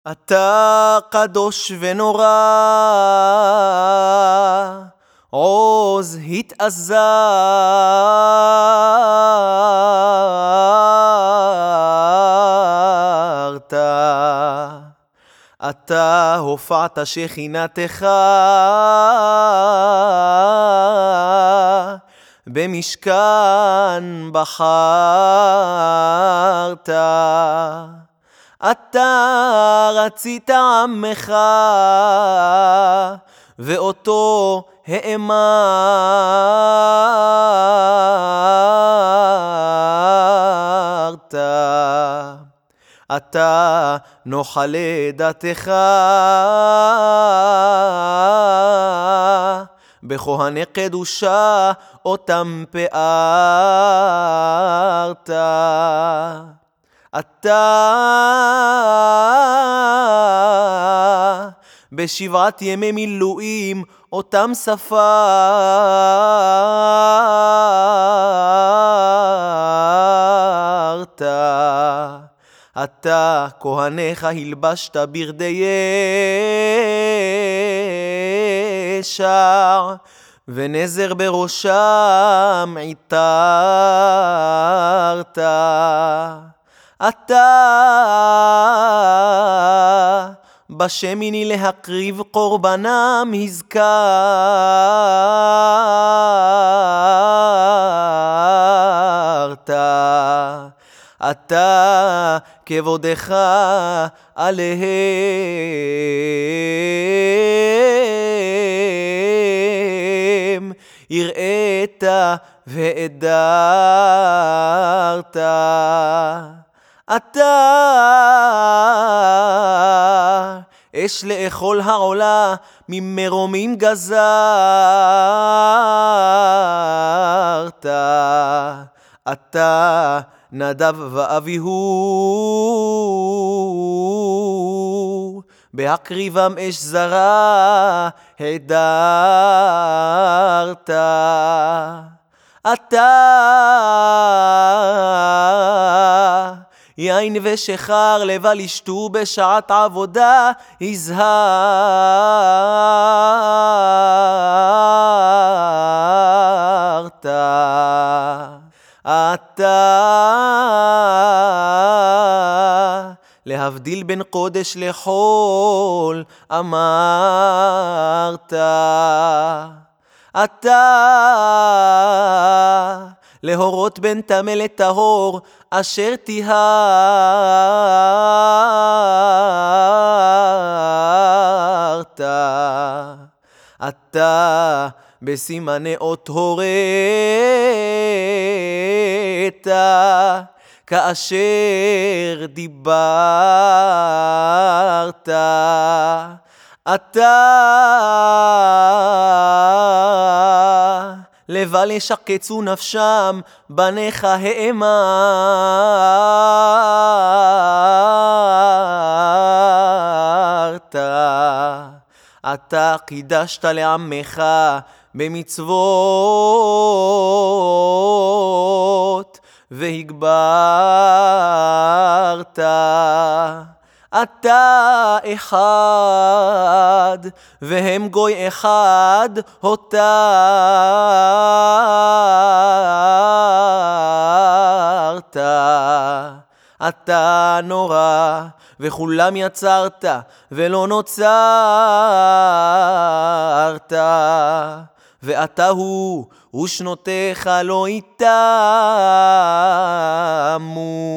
אתה קדוש ונורא, עוז התאזרת, אתה הופעת שכינתך במשכן בחרת, אתה רצית עמך ואותו האמרת, אתה נוחל דתך בכהני קדושה אותם פארת, אתה בשבעת ימי מילואים אותם ספרת, אתה כהניך הלבשת ברדי ישר ונזר בראשם עיטרת, אתה בשמיני להקריב קורבנם הזכרת, אתה כבודך עליהם הראית והדרת, אתה אש לאכול העולה ממרומים גזרת, אתה נדב ואביהו בהקריבם אש זרה הדרת, אתה יין ושחר לבל ישתו בשעת עבודה הזהרת, אתה להבדיל בין קודש לחול אמרת, אתה להורות בין טמא לטהור אשר טיהרת, אתה בסימני אות הורית כאשר דיברת, אתה לבל ישקצו נפשם בניך האמרת, אתה קידשת לעמך במצוות והגברת, אתה אחד והם גוי אחד הותרת, אתה נורא וכולם יצרת ולא נוצרת, ואתה הוא ושנותיך לא יתמו.